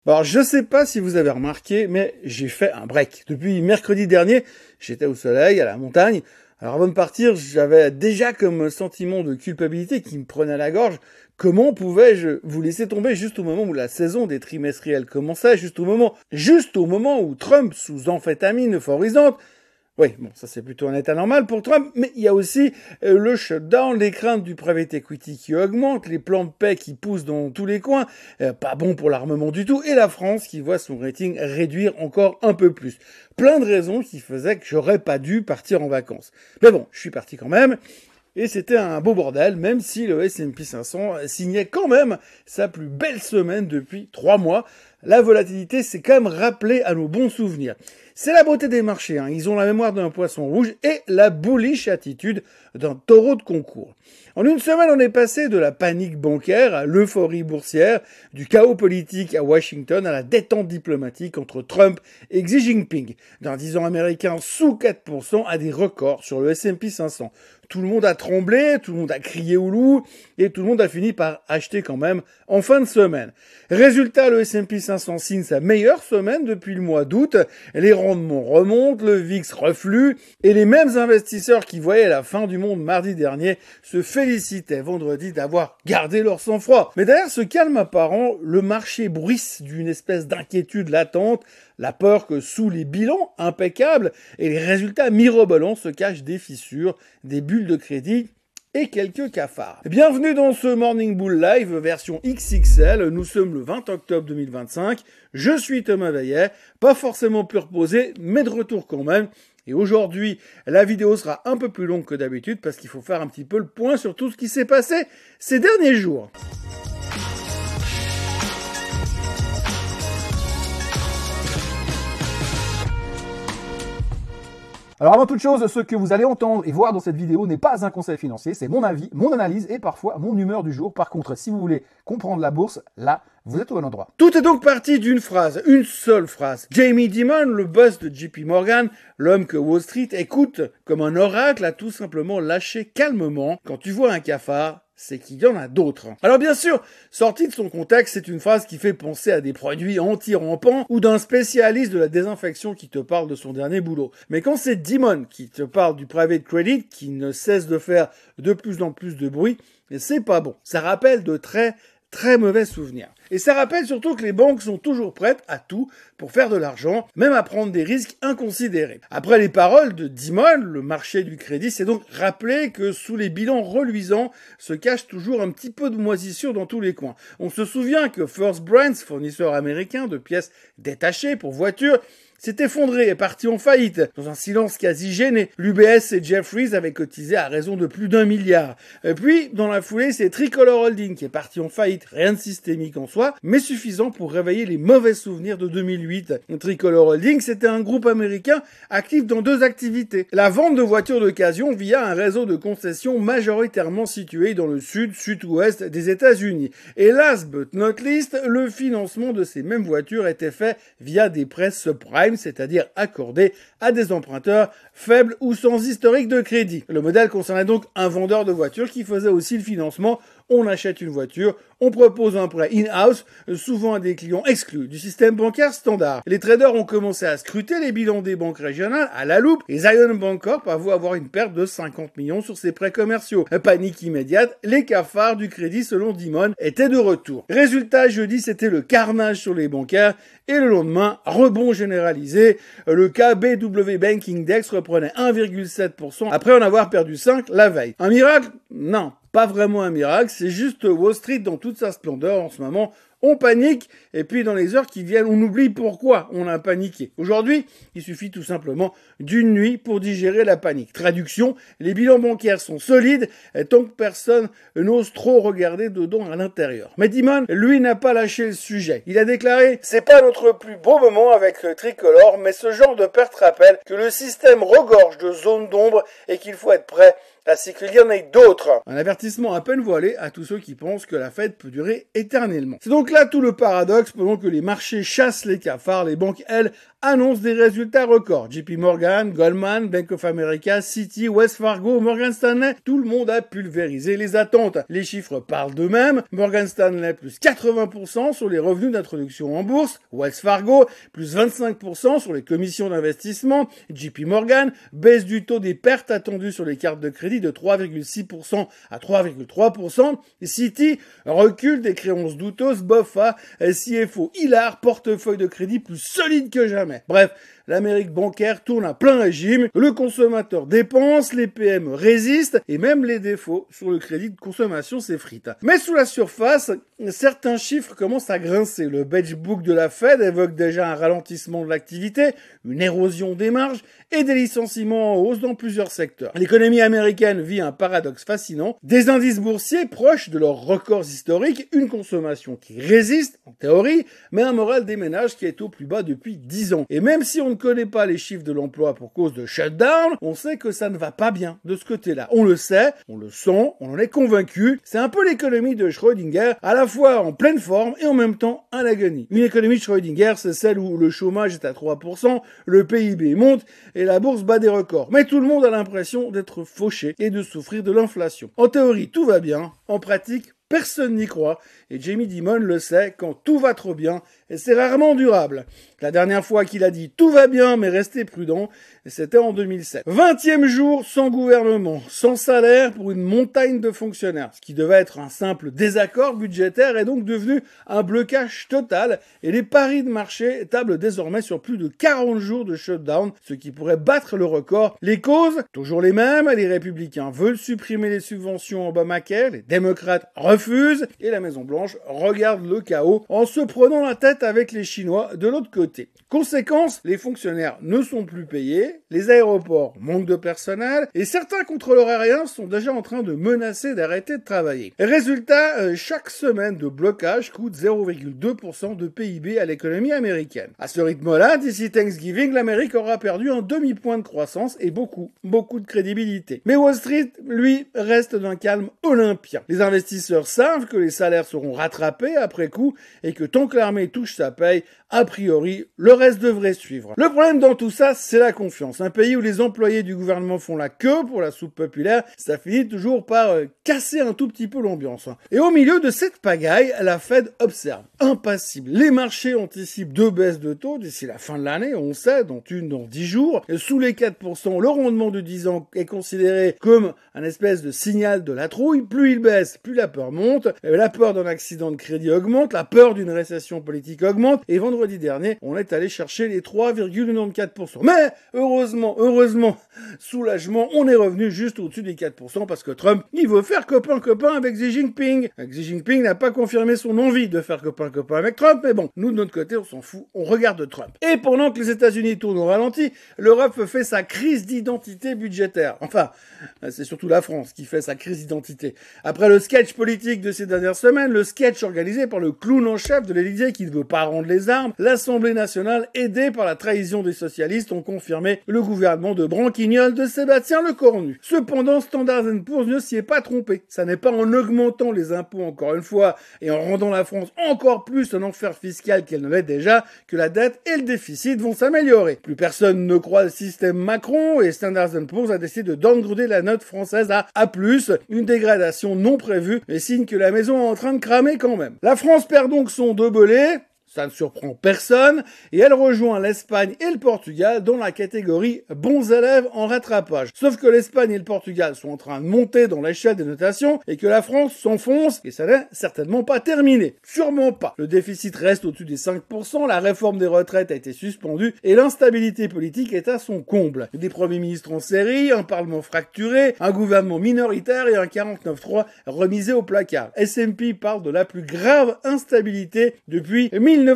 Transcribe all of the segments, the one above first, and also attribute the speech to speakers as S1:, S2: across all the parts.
S1: Alors, je sais pas si vous avez remarqué, mais j'ai fait un break. Depuis mercredi dernier, j'étais au soleil, à la montagne. Alors, avant de partir, j'avais déjà comme sentiment de culpabilité qui me prenait à la gorge. Comment pouvais-je vous laisser tomber juste au moment où la saison des trimestriels commençait, juste au moment où Trump, sous amphétamine euphorisante. Oui, bon, ça c'est plutôt un état normal pour Trump, mais il y a aussi le shutdown, les craintes du private equity qui augmentent, les plans de paix qui poussent dans tous les coins, pas bon pour l'armement du tout, et la France qui voit son rating réduire encore un peu plus. Plein de raisons qui faisaient que j'aurais pas dû partir en vacances. Mais bon, je suis parti quand même. Et c'était un beau bordel, même si le S&P 500 signait quand même sa plus belle semaine depuis 3 mois. La volatilité s'est quand même rappelée à nos bons souvenirs. C'est la beauté des marchés, hein. Ils ont la mémoire d'un poisson rouge et la bullish attitude d'un taureau de concours. En une semaine, on est passé de la panique bancaire à l'euphorie boursière, du chaos politique à Washington à la détente diplomatique entre Trump et Xi Jinping, d'un 10 ans américain sous 4% à des records sur le S&P 500. Tout le monde a tremblé, tout le monde a crié au loup, et tout le monde a fini par acheter quand même en fin de semaine. Résultat, le S&P 500 signe sa meilleure semaine depuis le mois d'août, les rendements remontent, le VIX reflue, et les mêmes investisseurs qui voyaient la fin du monde mardi dernier se félicitaient vendredi d'avoir gardé leur sang-froid. Mais derrière ce calme apparent, le marché bruisse d'une espèce d'inquiétude latente, la peur que sous les bilans impeccables et les résultats mirobolants se cachent des fissures, des bulles de crédit et quelques cafards. Bienvenue dans ce Morning Bull Live version XXL. Nous sommes le 20 octobre 2025. Je suis Thomas Veillet, pas forcément plus reposé, mais de retour quand même. Et aujourd'hui, la vidéo sera un peu plus longue que d'habitude parce qu'il faut faire un petit peu le point sur tout ce qui s'est passé ces derniers jours.
S2: Alors avant toute chose, ce que vous allez entendre et voir dans cette vidéo n'est pas un conseil financier, c'est mon avis, mon analyse et parfois mon humeur du jour. Par contre, si vous voulez comprendre la bourse, là, vous êtes au bon endroit.
S1: Tout est donc parti d'une phrase, une seule phrase. Jamie Dimon, le boss de JP Morgan, l'homme que Wall Street écoute comme un oracle, a tout simplement lâché calmement: quand tu vois un cafard, c'est qu'il y en a d'autres. Alors bien sûr, sorti de son contexte, c'est une phrase qui fait penser à des produits anti-rampants ou d'un spécialiste de la désinfection qui te parle de son dernier boulot. Mais quand c'est Dimon qui te parle du private credit, qui ne cesse de faire de plus en plus de bruit, c'est pas bon. Ça rappelle de très mauvais souvenirs. Et ça rappelle surtout que les banques sont toujours prêtes à tout pour faire de l'argent, même à prendre des risques inconsidérés. Après les paroles de Dimon, le marché du crédit s'est donc rappelé que sous les bilans reluisants se cache toujours un petit peu de moisissure dans tous les coins. On se souvient que First Brands, fournisseur américain de pièces détachées pour voitures, s'est effondré et parti en faillite. Dans un silence quasi gêné, l'UBS et Jefferies avaient cotisé à raison de plus d'1 milliard. Et puis, dans la foulée, c'est Tricolor Holding qui est parti en faillite. Rien de systémique en soi, mais suffisant pour réveiller les mauvais souvenirs de 2008. Tricolor Holding, c'était un groupe américain actif dans 2 activités. La vente de voitures d'occasion via un réseau de concessions majoritairement situé dans le sud-ouest des États-Unis. Et last but not least, le financement de ces mêmes voitures était fait via des prêts subprime, c'est-à-dire accordé à des emprunteurs faibles ou sans historique de crédit. Le modèle concernait donc un vendeur de voitures qui faisait aussi le financement. On achète une voiture, on propose un prêt in-house, souvent à des clients exclus du système bancaire standard. Les traders ont commencé à scruter les bilans des banques régionales à la loupe et Zion Bancorp avoue avoir une perte de 50 millions sur ses prêts commerciaux. Panique immédiate, les cafards du crédit selon Dimon étaient de retour. Résultat, jeudi, c'était le carnage sur les bancaires et le lendemain, rebond généralisé. Le KBW Banking Index reprenait 1,7% après en avoir perdu 5 la veille. Un miracle? Non. Pas vraiment un miracle, c'est juste Wall Street dans toute sa splendeur en ce moment. On panique, et puis dans les heures qui viennent, on oublie pourquoi on a paniqué. Aujourd'hui, il suffit tout simplement d'une nuit pour digérer la panique. Traduction, les bilans bancaires sont solides, tant que personne n'ose trop regarder dedans à l'intérieur. Mais Dimon, lui, n'a pas lâché le sujet. Il a déclaré: c'est pas notre plus beau moment avec Tricolor, mais ce genre de perte rappelle que le système regorge de zones d'ombre et qu'il faut être prêt ainsi qu'il y en ait d'autres. Un avertissement à peine voilé à tous ceux qui pensent que la Fed peut durer éternellement. C'est donc là tout le paradoxe. Pendant que les marchés chassent les cafards, les banques, elles, annoncent des résultats records. JP Morgan, Goldman, Bank of America, Citi, Wells Fargo, Morgan Stanley, tout le monde a pulvérisé les attentes. Les chiffres parlent d'eux-mêmes. Morgan Stanley plus 80% sur les revenus d'introduction en bourse, Wells Fargo plus 25% sur les commissions d'investissement, JP Morgan baisse du taux des pertes attendues sur les cartes de crédit de 3,6% à 3,3%, Citi recule des créances douteuses, BofA, CFO hilar, portefeuille de crédit plus solide que jamais. Bref, l'Amérique bancaire tourne à plein régime, le consommateur dépense, les PM résistent et même les défauts sur le crédit de consommation s'effritent. Mais sous la surface, certains chiffres commencent à grincer. Le Beige Book de la Fed évoque déjà un ralentissement de l'activité, une érosion des marges et des licenciements en hausse dans plusieurs secteurs. L'économie américaine vit un paradoxe fascinant, des indices boursiers proches de leurs records historiques, une consommation qui résiste, en théorie, mais un moral des ménages qui est au plus bas depuis 10 ans. Et même si on ne connaît pas les chiffres de l'emploi pour cause de shutdown, on sait que ça ne va pas bien de ce côté-là. On le sait, on le sent, on en est convaincu. C'est un peu l'économie de Schrödinger, à la fois en pleine forme et en même temps en agonie. Une économie de Schrödinger, c'est celle où le chômage est à 3%, le PIB monte et la bourse bat des records. Mais tout le monde a l'impression d'être fauché et de souffrir de l'inflation. En théorie, tout va bien. En pratique, personne n'y croit, et Jamie Dimon le sait, quand tout va trop bien, et c'est rarement durable. La dernière fois qu'il a dit « tout va bien, mais restez prudent », c'était en 2007. 20e jour sans gouvernement, sans salaire pour une montagne de fonctionnaires. Ce qui devait être un simple désaccord budgétaire est donc devenu un blocage total, et les paris de marché tablent désormais sur plus de 40 jours de shutdown, ce qui pourrait battre le record. Les causes, toujours les mêmes, les républicains veulent supprimer les subventions Obamacare, les démocrates refusent, et la Maison-Blanche regarde le chaos en se prenant la tête avec les Chinois de l'autre côté. Conséquence, les fonctionnaires ne sont plus payés, les aéroports manquent de personnel, et certains contrôleurs aériens sont déjà en train de menacer d'arrêter de travailler. Résultat, chaque semaine de blocage coûte 0,2% de PIB à l'économie américaine. À ce rythme-là, d'ici Thanksgiving, l'Amérique aura perdu un demi-point de croissance et beaucoup de crédibilité. Mais Wall Street, lui, reste d'un calme olympien. Les investisseurs savent que les salaires seront rattrapés après coup et que tant que l'armée touche sa paye, a priori, le reste devrait suivre. Le problème dans tout ça, c'est la confiance. Un pays où les employés du gouvernement font la queue pour la soupe populaire, ça finit toujours par casser un tout petit peu l'ambiance. Et au milieu de cette pagaille, la Fed observe, impassible. Les marchés anticipent 2 baisses de taux d'ici la fin de l'année, on sait, dont une dans 10 jours. Et sous les 4%, le rendement de 10 ans est considéré comme un espèce de signal de la trouille. Plus il baisse, plus la peur monte. La peur d'un accident de crédit augmente, la peur d'une récession politique augmente. Et vendredi dernier, on est allé chercher les 3,94%. Mais heureusement, soulagement, on est revenu juste au-dessus des 4% parce que Trump, il veut faire copain-copain avec Xi Jinping. Xi Jinping n'a pas confirmé son envie de faire copain-copain avec Trump, mais bon, nous de notre côté, on s'en fout, on regarde Trump. Et pendant que les États-Unis tournent au ralenti, l'Europe fait sa crise d'identité budgétaire. Enfin, c'est surtout la France qui fait sa crise d'identité. Après le sketch politique de ces dernières semaines, le sketch organisé par le clown en chef de l'Élysée qui ne veut pas rendre les armes, l'Assemblée nationale, aidée par la trahison des socialistes, ont confirmé le gouvernement de branquignol de Sébastien Lecornu. Cependant, Standard & Poor's ne s'y est pas trompé. Ça n'est pas en augmentant les impôts encore une fois et en rendant la France encore plus un enfer fiscal qu'elle ne l'est déjà que la dette et le déficit vont s'améliorer. Plus personne ne croit le système Macron et Standard & Poor's a décidé de downgrader la note française à A+, une dégradation non prévue, mais signe que la maison est en train de cramer quand même. La France perd donc son debelé. Ça ne surprend personne, et elle rejoint l'Espagne et le Portugal dans la catégorie bons élèves en rattrapage. Sauf que l'Espagne et le Portugal sont en train de monter dans l'échelle des notations, et que la France s'enfonce, et ça n'est certainement pas terminé. Sûrement pas. Le déficit reste au-dessus des 5%, la réforme des retraites a été suspendue, et l'instabilité politique est à son comble. Des premiers ministres en série, un parlement fracturé, un gouvernement minoritaire et un 49.3 remisé au placard. S&P parle de la plus grave instabilité depuis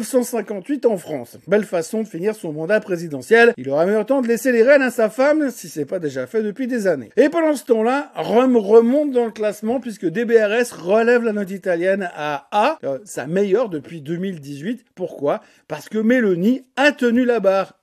S1: 1958 en France. Belle façon de finir son mandat présidentiel. Il aura meilleur temps de laisser les rênes à sa femme, si c'est pas déjà fait depuis des années. Et pendant ce temps-là, Rome remonte dans le classement puisque DBRS relève la note italienne à A, sa meilleure depuis 2018. Pourquoi? Parce que Meloni a tenu la barre.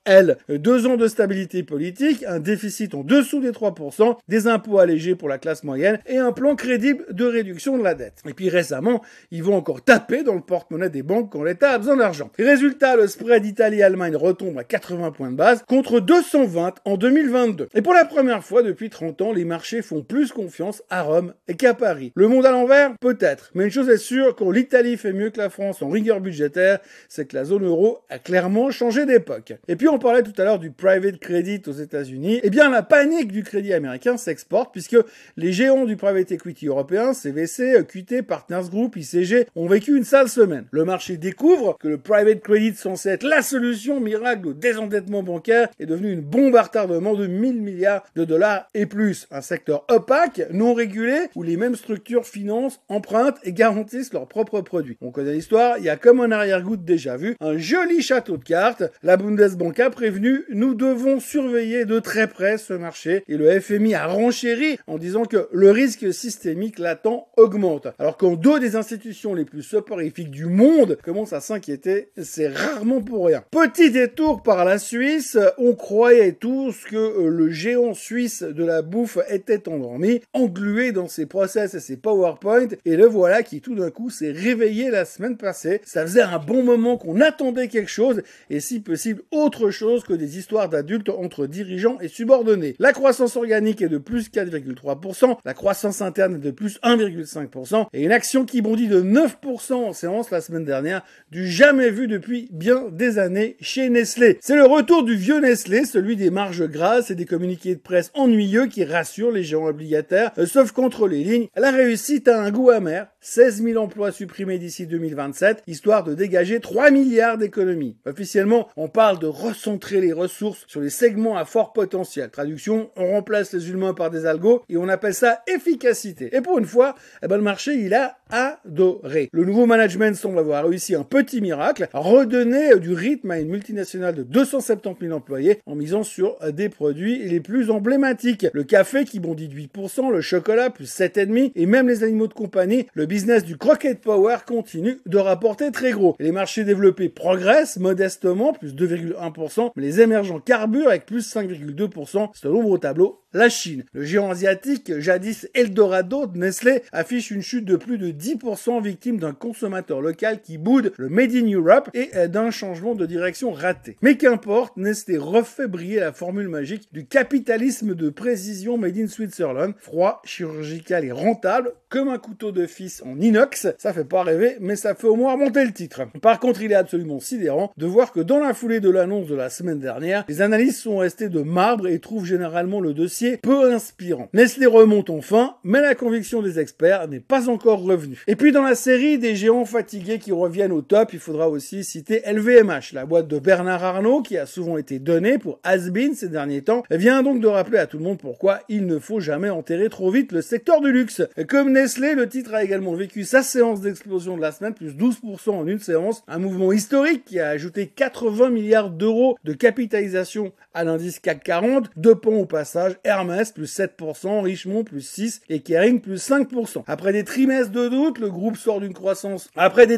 S1: elle. 2 ans de stabilité politique, un déficit en dessous des 3%, des impôts allégés pour la classe moyenne et un plan crédible de réduction de la dette. Et puis récemment, ils vont encore taper dans le porte-monnaie des banques quand l'État a besoin d'argent. Résultat, le spread Italie-Allemagne retombe à 80 points de base contre 220 en 2022. Et pour la première fois depuis 30 ans, les marchés font plus confiance à Rome qu'à Paris. Le monde à l'envers? Peut-être. Mais une chose est sûre, quand l'Italie fait mieux que la France en rigueur budgétaire, c'est que la zone euro a clairement changé d'époque. Et puis on parlait tout à l'heure du private credit aux États-Unis. Eh bien, la panique du crédit américain s'exporte puisque les géants du private equity européen, CVC, QT, Partners Group, ICG, ont vécu une sale semaine. Le marché découvre que le private credit censé être la solution miracle au désendettement bancaire est devenu une bombe à retardement de 1000 milliards de dollars et plus. Un secteur opaque, non régulé, où les mêmes structures financent, empruntent et garantissent leurs propres produits. On connaît l'histoire, il y a comme un arrière-goût déjà vu, un joli château de cartes. La Bundesbank a prévenu, nous devons surveiller de très près ce marché et le FMI a renchéri en disant que le risque systémique latent augmente. Alors quand deux des institutions les plus soporifiques du monde commencent à s'inquiéter, c'est rarement pour rien. Petit détour par la Suisse, on croyait tous que le géant suisse de la bouffe était endormi, englué dans ses process et ses PowerPoint, et le voilà qui tout d'un coup s'est réveillé la semaine passée. Ça faisait un bon moment qu'on attendait quelque chose, et si possible autre chose que des histoires d'adultes entre dirigeants et subordonnés. La croissance organique est de plus 4,3%, la croissance interne est de plus 1,5%, et une action qui bondit de 9% en séance la semaine dernière, du jamais vu depuis bien des années chez Nestlé. C'est le retour du vieux Nestlé, celui des marges grasses et des communiqués de presse ennuyeux qui rassurent les géants obligataires, sauf contre les lignes. La réussite a un goût amer, 16 000 emplois supprimés d'ici 2027, histoire de dégager 3 milliards d'économies. Officiellement, on parle de recentrer les ressources sur les segments à fort potentiel. Traduction, on remplace les humains par des algos et on appelle ça efficacité. Et pour une fois, le marché, il a adoré. Le nouveau management semble avoir réussi un petit miracle, redonner du rythme à une multinationale de 270 000 employés en misant sur des produits les plus emblématiques. Le café qui bondit de 8%, le chocolat plus 7,5% et même les animaux de compagnie, le business du Crockett Power continue de rapporter très gros. Les marchés développés progressent modestement, plus 2,1%, mais les émergents carburent avec plus 5,2%. C'est l'ombre au tableau, la Chine. Le géant asiatique, jadis Eldorado de Nestlé, affiche une chute de plus de 10% victime d'un consommateur local qui boude le Made in Europe et d'un changement de direction raté. Mais qu'importe, Nestlé refait briller la formule magique du capitalisme de précision Made in Switzerland, froid, chirurgical et rentable, comme un couteau de fils en inox. Ça fait pas rêver, mais ça fait au moins remonter le titre. Par contre, il est absolument sidérant de voir que dans la foulée de l'annonce de la semaine dernière, les analyses sont restées de marbre et trouvent généralement le dossier peu inspirant. Nestlé remonte enfin, mais la conviction des experts n'est pas encore revenue. Et puis dans la série des géants fatigués qui reviennent au top, il faudra aussi citer LVMH, la boîte de Bernard Arnault qui a souvent été donnée pour has-been ces derniers temps, vient donc de rappeler à tout le monde pourquoi il ne faut jamais enterrer trop vite le secteur du luxe. Comme Nestlé, le titre a également vécu sa séance d'explosion de la semaine, plus 12% en une séance, un mouvement historique qui a ajouté 80 milliards d'euros de capitalisation à l'indice CAC 40, deux pans au passage, Hermès plus 7%, Richemont plus 6% et Kering plus 5%. Après des trimestres de doute, le groupe sort une croissance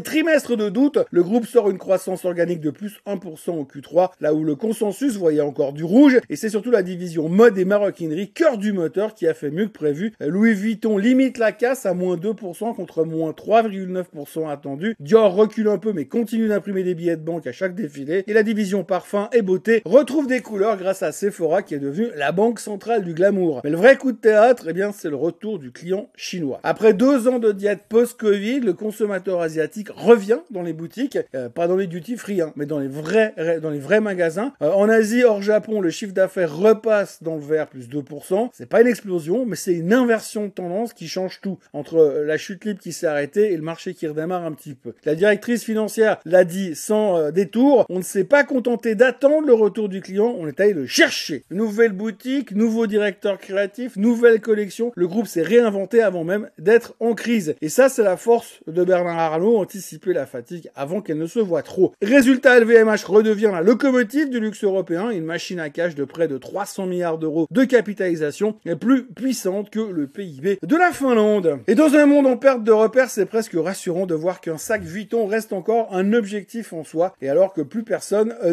S1: organique de plus 1% au Q3, là où le consensus voyait encore du rouge, et c'est surtout la division mode et maroquinerie, cœur du moteur, qui a fait mieux que prévu. Louis Vuitton limite la casse à moins 2% contre moins 3,9% attendu. Dior recule un peu mais continue d'imprimer des billets de banque à chaque défilé, et la division parfum et beauté retrouve des couleurs grâce à Sephora qui est devenue la banque centrale du glamour. Mais le vrai coup de théâtre, c'est le retour du client chinois. Après 2 ans de diète post-Covid, le consommateur asiatique revient dans les boutiques, pas dans les duty free, mais dans les vrais magasins. En Asie, hors Japon, le chiffre d'affaires repasse dans le vert, plus 2%. C'est pas une explosion, mais c'est une inversion de tendance qui change tout, entre la chute libre qui s'est arrêtée et le marché qui redémarre un petit peu. La directrice financière l'a dit sans détour, on ne s'est pas contenté d'attendre le retour du client, on est allé le chercher. Nouvelle boutique, nouveau directeur créatif, nouvelle collection, le groupe s'est réinventé avant même d'être en crise. Et ça, c'est la force de Bernard Arnault, anticiper la fatigue avant qu'elle ne se voit trop. Résultat, LVMH redevient la locomotive du luxe européen, une machine à cash de près de 300 milliards d'euros de capitalisation, plus puissante que le PIB de la Finlande. Et dans un monde en perte de repères, c'est presque rassurant de voir qu'un sac Vuitton reste encore un objectif en soi, et alors que plus personne n'en voulait.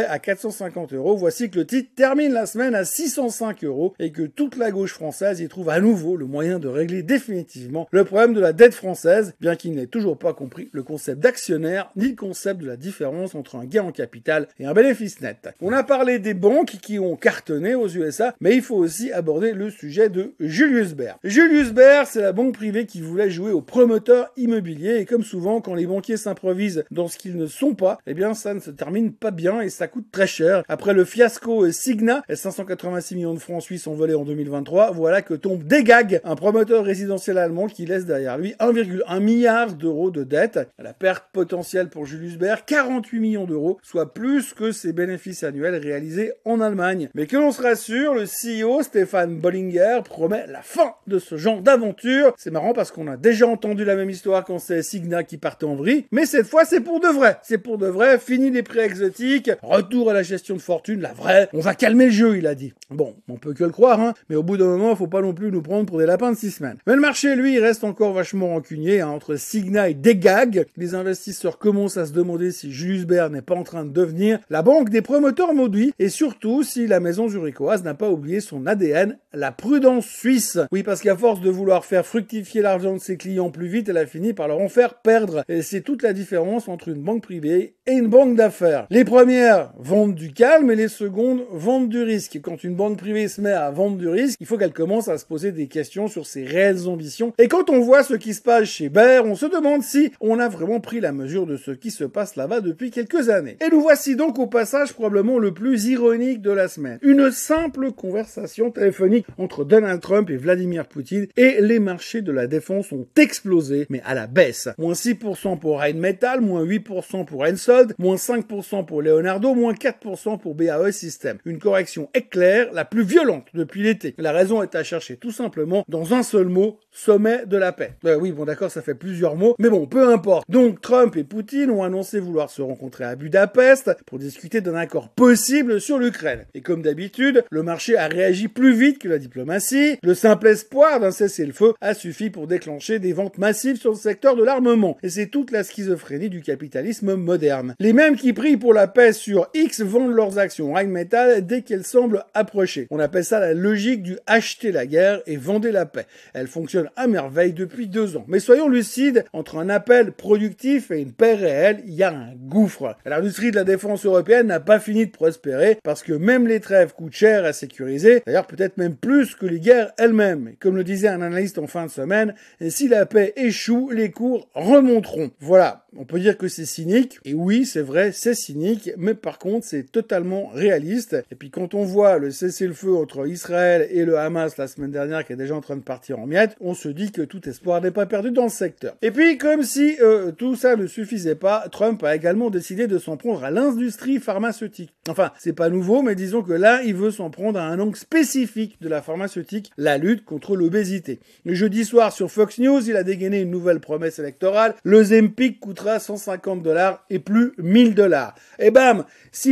S1: prêt à 450 €, voici que le titre termine la semaine à 605 € et que toute la gauche française y trouve à nouveau le moyen de régler définitivement le problème de la dette française, bien qu'il n'ait toujours pas compris le concept d'actionnaire ni le concept de la différence entre un gain en capital et un bénéfice net. On a parlé des banques qui ont cartonné aux USA, mais il faut aussi aborder le sujet de Julius Baer. Julius Baer, c'est la banque privée qui voulait jouer au promoteur immobilier et comme souvent, quand les banquiers s'improvisent dans ce qu'ils ne sont pas, eh bien ça ne se termine pas bien et ça coûte très cher. Après le fiasco Signa, 586 millions de francs suisses envolés en 2023, voilà que tombe Degag, un promoteur résidentiel allemand qui laisse derrière lui 1,1 milliard d'euros de dette. La perte potentielle pour Julius Baer, 48 millions d'euros, soit plus que ses bénéfices annuels réalisés en Allemagne. Mais que l'on se rassure, le CEO Stefan Bollinger promet la fin de ce genre d'aventure. C'est marrant parce qu'on a déjà entendu la même histoire quand c'est Signa qui partait en vrille, mais cette fois c'est pour de vrai. C'est pour de vrai, fini les prêts exotiques, retour à la gestion de fortune, la vraie. On va calmer le jeu, il a dit. Bon, on peut que le croire, hein, mais au bout d'un moment, faut pas non plus nous prendre pour des lapins de 6 semaines. Mais le marché, lui, il reste encore vachement rancunier, hein, entre Signa et Degag. Les investisseurs commencent à se demander si Julius Baer n'est pas en train de devenir la banque des promoteurs maudits, et surtout si la maison zurichoise n'a pas oublié son ADN, la prudence suisse. Oui, parce qu'à force de vouloir faire fructifier l'argent de ses clients plus vite, elle a fini par leur en faire perdre. Et c'est toute la différence entre une banque privée et une banque d'affaires. Les premières vendent du calme et les secondes vendent du risque. Quand une banque privée se met à vendre du risque, il faut qu'elle commence à se poser des questions sur ses réelles ambitions. Et quand on voit ce qui se passe chez Baer, on se demande si on a vraiment pris la mesure de ce qui se passe là-bas depuis quelques années. Et nous voici donc au passage probablement le plus ironique de la semaine. Une simple conversation téléphonique entre Donald Trump et Vladimir Poutine et les marchés de la défense ont explosé, mais à la baisse. Moins 6% pour Rheinmetall, moins 8% pour Hensoldt, moins 5% pour Leonardo, moins 4% pour BAE Systems. Une correction éclair, la plus violente depuis l'été. La raison est à chercher tout simplement dans un seul mot, sommet de la paix. Oui, bon d'accord, ça fait plusieurs mots, mais bon, peu importe. Donc Trump et Poutine ont annoncé vouloir se rencontrer à Budapest pour discuter d'un accord possible sur l'Ukraine. Et comme d'habitude, le marché a réagi plus vite que la diplomatie. Le simple espoir d'un cessez-le-feu a suffi pour déclencher des ventes massives sur le secteur de l'armement. Et c'est toute la schizophrénie du capitalisme moderne. Les mêmes qui prient pour la paix sur X vendent leurs actions Rheinmetall dès qu'elles semblent approcher. On appelle ça la logique du acheter la guerre et vendez la paix. Elle fonctionne à merveille depuis 2 ans. Mais soyons lucides, entre un appel productif et une paix réelle, il y a un gouffre. L'industrie de la défense européenne n'a pas fini de prospérer parce que même les trêves coûtent cher à sécuriser, d'ailleurs peut-être même plus que les guerres elles-mêmes. Et comme le disait un analyste en fin de semaine, si la paix échoue, les cours remonteront. Voilà, on peut dire que c'est cynique, et oui, c'est vrai, c'est cynique, mais par contre, c'est totalement réaliste. Et puis quand on voit le cessez-le-feu entre Israël et le Hamas la semaine dernière qui est déjà en train de partir en miettes, on se dit que tout espoir n'est pas perdu dans le secteur. Et puis, comme si tout ça ne suffisait pas, Trump a également décidé de s'en prendre à l'industrie pharmaceutique. Enfin, c'est pas nouveau, mais disons que là, il veut s'en prendre à un angle spécifique de la pharmaceutique, la lutte contre l'obésité. Le jeudi soir, sur Fox News, il a dégainé une nouvelle promesse électorale. Le Ozempic coûtera 150 $ et plus 1000 $. Et bam,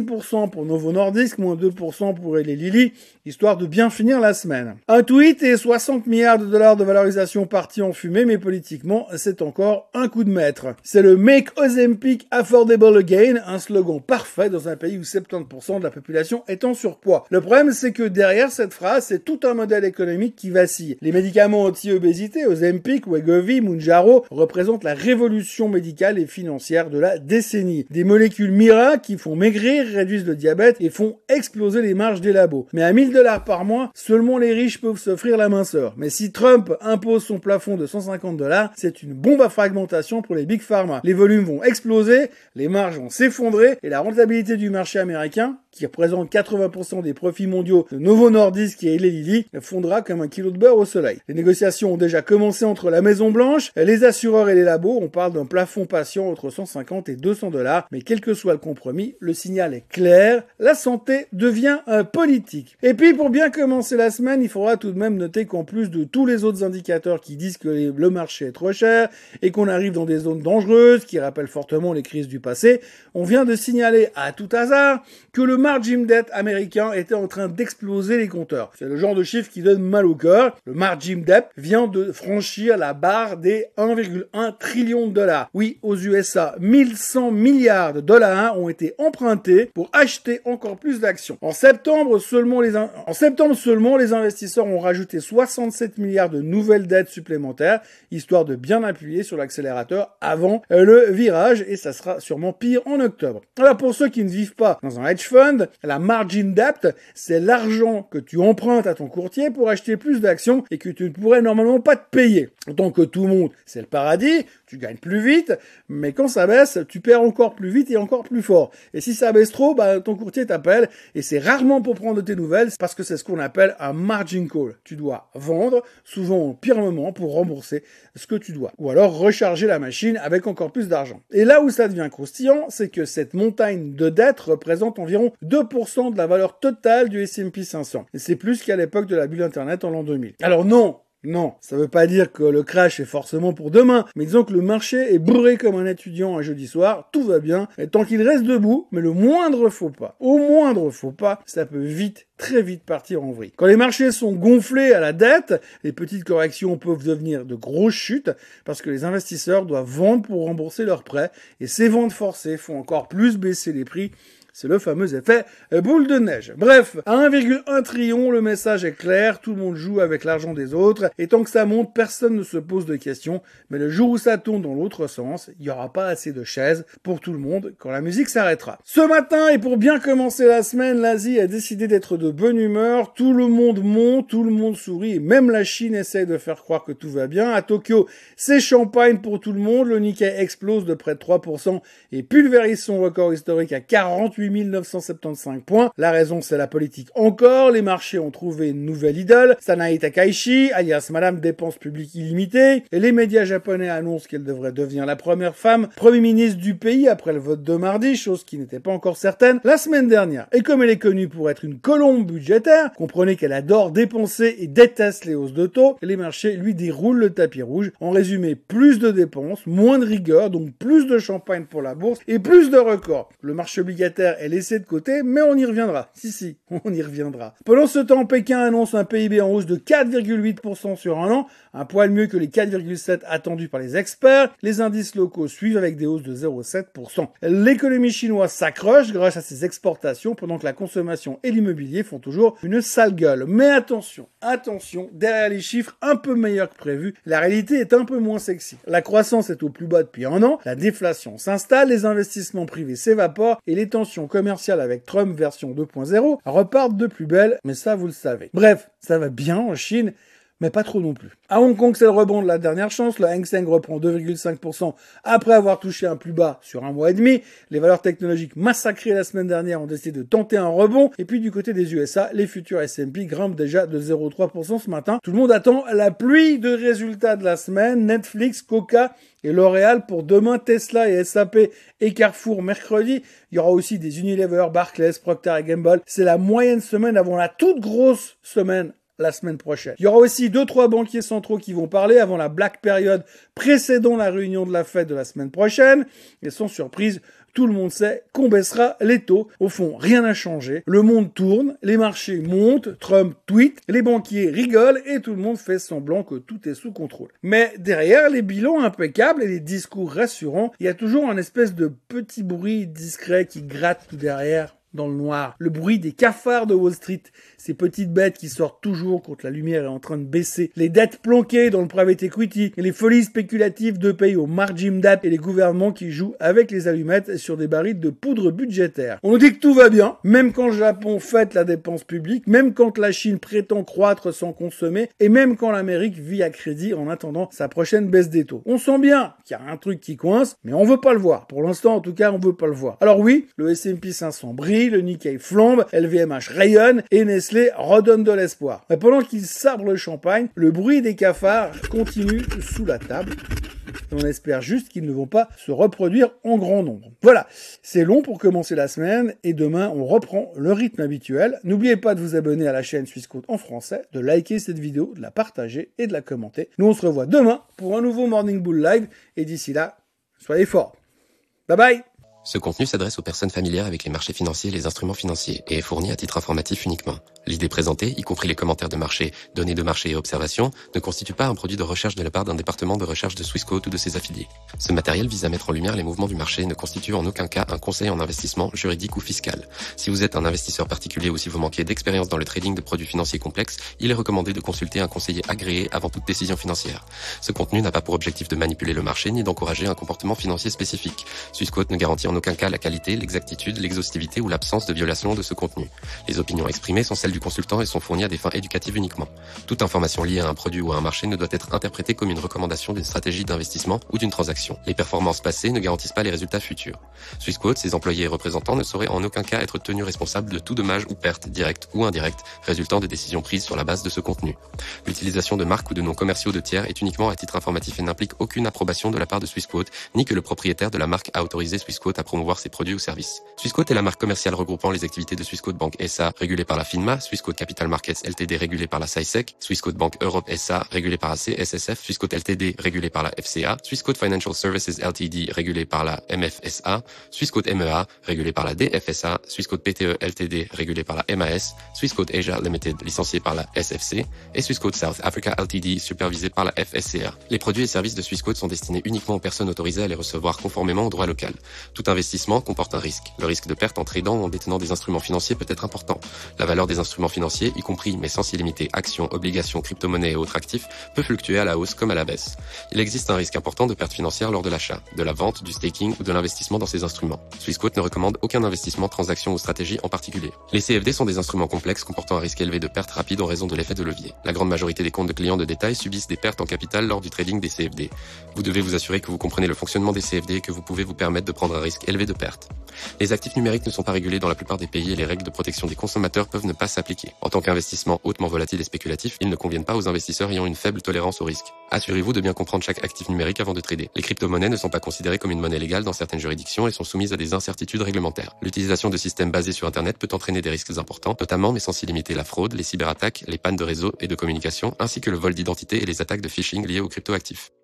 S1: 6% pour Novo Nordisk, moins 2% pour Eli Lilly, histoire de bien finir la semaine. Un tweet et 60 milliards de dollars de valorisation partis en fumée, mais politiquement, c'est encore un coup de maître. C'est le Make Ozempic Affordable Again, un slogan parfait dans un pays où 70% de la population est en surpoids. Le problème, c'est que derrière cette phrase, c'est tout un modèle économique qui vacille. Les médicaments anti-obésité, Ozempic, Wegovy, Mounjaro, représentent la révolution médicale et financière de la décennie. Des molécules miracles qui font maigrir, réduisent le diabète et font exploser les marges des labos. Mais à 1000 $ par mois, seulement les riches peuvent s'offrir la minceur. Mais si Trump impose son plafond de 150 $, c'est une bombe à fragmentation pour les big pharma. Les volumes vont exploser, les marges vont s'effondrer et la rentabilité du marché américain, qui représente 80% des profits mondiaux de Novo Nordisk et Eli Lilly, fondra comme un kilo de beurre au soleil. Les négociations ont déjà commencé entre la Maison Blanche, les assureurs et les labos. On parle d'un plafond patient entre 150 et 200 $, mais quel que soit le compromis, le signal est clair, la santé devient politique. Et puis pour bien commencer la semaine, il faudra tout de même noter qu'en plus de tous les autres indicateurs qui disent que le marché est trop cher et qu'on arrive dans des zones dangereuses qui rappellent fortement les crises du passé, on vient de signaler à tout hasard que le margin debt américain était en train d'exploser les compteurs. C'est le genre de chiffre qui donne mal au cœur. Le margin debt vient de franchir la barre des 1,1 trillion de dollars. Oui, aux USA, 1100 milliards de dollars ont été empruntés pour acheter encore plus d'actions. En septembre seulement, les investisseurs ont rajouté 67 milliards de nouvelles dettes supplémentaires, histoire de bien appuyer sur l'accélérateur avant le virage, et ça sera sûrement pire en octobre. Alors pour ceux qui ne vivent pas dans un hedge fund, la margin debt, c'est l'argent que tu empruntes à ton courtier pour acheter plus d'actions et que tu ne pourrais normalement pas te payer. Autant que tout le monde, c'est le paradis, tu gagnes plus vite, mais quand ça baisse, tu perds encore plus vite et encore plus fort. Et si ça baisse trop, ton courtier t'appelle, et c'est rarement pour prendre de tes nouvelles, parce que c'est ce qu'on appelle un margin call. Tu dois vendre, souvent au pire moment, pour rembourser ce que tu dois. Ou alors recharger la machine avec encore plus d'argent. Et là où ça devient croustillant, c'est que cette montagne de dettes représente environ 2% de la valeur totale du S&P 500. Et c'est plus qu'à l'époque de la bulle Internet en l'an 2000. Alors non, ça veut pas dire que le crash est forcément pour demain, mais disons que le marché est bourré comme un étudiant un jeudi soir, tout va bien, et tant qu'il reste debout, mais au moindre faux pas, ça peut très vite partir en vrille. Quand les marchés sont gonflés à la dette, les petites corrections peuvent devenir de grosses chutes, parce que les investisseurs doivent vendre pour rembourser leurs prêts, et ces ventes forcées font encore plus baisser les prix. C'est le fameux effet boule de neige. Bref, à 1,1 trillion, le message est clair, tout le monde joue avec l'argent des autres, et tant que ça monte, personne ne se pose de questions, mais le jour où ça tourne dans l'autre sens, il n'y aura pas assez de chaises pour tout le monde quand la musique s'arrêtera. Ce matin, et pour bien commencer la semaine, l'Asie a décidé d'être de bonne humeur, tout le monde monte, tout le monde sourit, et même la Chine essaie de faire croire que tout va bien. À Tokyo, c'est champagne pour tout le monde, le Nikkei explose de près de 3% et pulvérise son record historique à 48 975 points. La raison, c'est la politique encore. Les marchés ont trouvé une nouvelle idole, Sanae Takaichi, alias Madame Dépenses Publiques Illimitées. Et les médias japonais annoncent qu'elle devrait devenir la première femme Premier ministre du pays après le vote de mardi, chose qui n'était pas encore certaine la semaine dernière. Et comme elle est connue pour être une colombe budgétaire, comprenez qu'elle adore dépenser et déteste les hausses de taux, les marchés lui déroulent le tapis rouge. En résumé, plus de dépenses, moins de rigueur, donc plus de champagne pour la bourse et plus de records. Le marché obligataire est laissé de côté, mais on y reviendra. Si, on y reviendra. Pendant ce temps, Pékin annonce un PIB en hausse de 4,8% sur un an, un poil mieux que les 4,7% attendus par les experts. Les indices locaux suivent avec des hausses de 0,7%. L'économie chinoise s'accroche grâce à ses exportations, pendant que la consommation et l'immobilier font toujours une sale gueule. Mais attention, derrière les chiffres un peu meilleurs que prévu, la réalité est un peu moins sexy. La croissance est au plus bas depuis un an, la déflation s'installe, les investissements privés s'évaporent et les tensions commerciales avec Trump version 2.0 repartent de plus belle, mais ça vous le savez. Bref, ça va bien en Chine, mais pas trop non plus. À Hong Kong, c'est le rebond de la dernière chance. Le Hang Seng reprend 2,5% après avoir touché un plus bas sur un mois et demi. Les valeurs technologiques massacrées la semaine dernière ont décidé de tenter un rebond. Et puis du côté des USA, les futurs S&P grimpent déjà de 0,3% ce matin. Tout le monde attend la pluie de résultats de la semaine. Netflix, Coca et L'Oréal pour demain, Tesla et SAP et Carrefour mercredi. Il y aura aussi des Unilever, Barclays, Procter & Gamble. C'est la moyenne semaine avant la toute grosse semaine la semaine prochaine. Il y aura aussi 2-3 banquiers centraux qui vont parler avant la black période précédant la réunion de la Fed de la semaine prochaine. Et sans surprise, tout le monde sait qu'on baissera les taux. Au fond, rien n'a changé. Le monde tourne, les marchés montent, Trump tweet, les banquiers rigolent et tout le monde fait semblant que tout est sous contrôle. Mais derrière les bilans impeccables et les discours rassurants, il y a toujours un espèce de petit bruit discret qui gratte tout derrière. Dans le noir. Le bruit des cafards de Wall Street, ces petites bêtes qui sortent toujours quand la lumière est en train de baisser, les dettes planquées dans le private equity, et les folies spéculatives de pays au margin debt et les gouvernements qui jouent avec les allumettes sur des barils de poudre budgétaire. On nous dit que tout va bien, même quand le Japon fête la dépense publique, même quand la Chine prétend croître sans consommer, et même quand l'Amérique vit à crédit en attendant sa prochaine baisse des taux. On sent bien qu'il y a un truc qui coince, mais on veut pas le voir. Pour l'instant, en tout cas, on veut pas le voir. Alors oui, le S&P 500 brille, le Nikkei flambe, LVMH rayonne et Nestlé redonne de l'espoir. Mais pendant qu'ils sabrent le champagne, le bruit des cafards continue sous la table. Et on espère juste qu'ils ne vont pas se reproduire en grand nombre. Voilà, c'est long pour commencer la semaine et demain on reprend le rythme habituel. N'oubliez pas de vous abonner à la chaîne Suisse Côte en français, de liker cette vidéo, de la partager et de la commenter. Nous on se revoit demain pour un nouveau Morning Bull Live et d'ici là, soyez forts. Bye bye.
S3: Ce contenu s'adresse aux personnes familières avec les marchés financiers et les instruments financiers et est fourni à titre informatif uniquement. L'idée présentée, y compris les commentaires de marché, données de marché et observations, ne constitue pas un produit de recherche de la part d'un département de recherche de Swissquote ou de ses affiliés. Ce matériel vise à mettre en lumière les mouvements du marché et ne constitue en aucun cas un conseil en investissement juridique ou fiscal. Si vous êtes un investisseur particulier ou si vous manquez d'expérience dans le trading de produits financiers complexes, il est recommandé de consulter un conseiller agréé avant toute décision financière. Ce contenu n'a pas pour objectif de manipuler le marché ni d'encourager un comportement financier spécifique. Swissquote ne garantit en aucun cas la qualité, l'exactitude, l'exhaustivité ou l'absence de violation de ce contenu. Les opinions exprimées sont celles du consultant et sont fournies à des fins éducatives uniquement. Toute information liée à un produit ou à un marché ne doit être interprétée comme une recommandation d'une stratégie d'investissement ou d'une transaction. Les performances passées ne garantissent pas les résultats futurs. Swissquote, ses employés et représentants ne sauraient en aucun cas être tenus responsables de tout dommage ou perte, directe ou indirecte, résultant des décisions prises sur la base de ce contenu. L'utilisation de marques ou de noms commerciaux de tiers est uniquement à titre informatif et n'implique aucune approbation de la part de Swissquote, ni que le propriétaire de la marque a autorisé Swissquote à promouvoir ses produits ou services. Swissquote est la marque commerciale regroupant les activités de Swissquote Bank SA, régulée par la FINMA, Swissquote Capital Markets Ltd, régulée par la SISEC, Swissquote Bank Europe SA, régulée par la CSSF, Swissquote Ltd, régulée par la FCA, Swissquote Financial Services Ltd, régulée par la MFSA, Swissquote MEA, régulée par la DFSA, Swissquote PTE Ltd, régulée par la MAS, Swissquote Asia Limited, licenciée par la SFC, et Swissquote South Africa Ltd, supervisée par la FSCA. Les produits et services de Swissquote sont destinés uniquement aux personnes autorisées à les recevoir conformément au droit local. Tout investissement comporte un risque. Le risque de perte en tradant ou en détenant des instruments financiers peut être important. La valeur des instruments financiers, y compris mais sans s'y limiter actions, obligations, crypto-monnaies et autres actifs, peut fluctuer à la hausse comme à la baisse. Il existe un risque important de perte financière lors de l'achat, de la vente, du staking ou de l'investissement dans ces instruments. Swissquote ne recommande aucun investissement, transaction ou stratégie en particulier. Les CFD sont des instruments complexes comportant un risque élevé de perte rapide en raison de l'effet de levier. La grande majorité des comptes de clients de détail subissent des pertes en capital lors du trading des CFD. Vous devez vous assurer que vous comprenez le fonctionnement des CFD et que vous pouvez vous permettre de prendre un risque élevé de perte. Les actifs numériques ne sont pas régulés dans la plupart des pays et les règles de protection des consommateurs peuvent ne pas s'appliquer. En tant qu'investissement hautement volatile et spéculatif, ils ne conviennent pas aux investisseurs ayant une faible tolérance au risque. Assurez-vous de bien comprendre chaque actif numérique avant de trader. Les crypto-monnaies ne sont pas considérées comme une monnaie légale dans certaines juridictions et sont soumises à des incertitudes réglementaires. L'utilisation de systèmes basés sur Internet peut entraîner des risques importants, notamment mais sans s'y limiter la fraude, les cyberattaques, les pannes de réseau et de communication, ainsi que le vol d'identité et les attaques de phishing liées aux cryptoactifs.